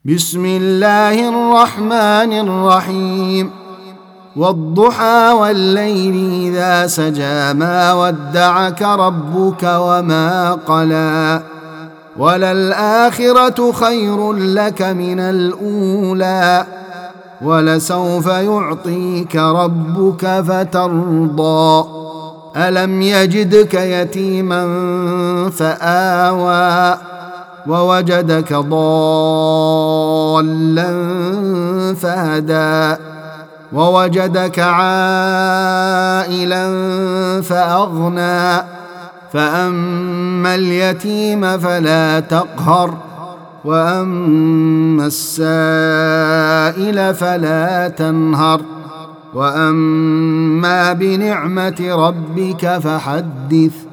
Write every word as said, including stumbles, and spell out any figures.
بسم الله الرحمن الرحيم والضحى والليل إذا سجى ما ودعك ربك وما قلى وللآخرة خير لك من الأولى ولسوف يعطيك ربك فترضى ألم يجدك يتيما فآوى ووجدك ضالا فهدى ووجدك عائلا فأغنى فأما اليتيم فلا تقهر وأما السائل فلا تنهر وأما بنعمة ربك فحدث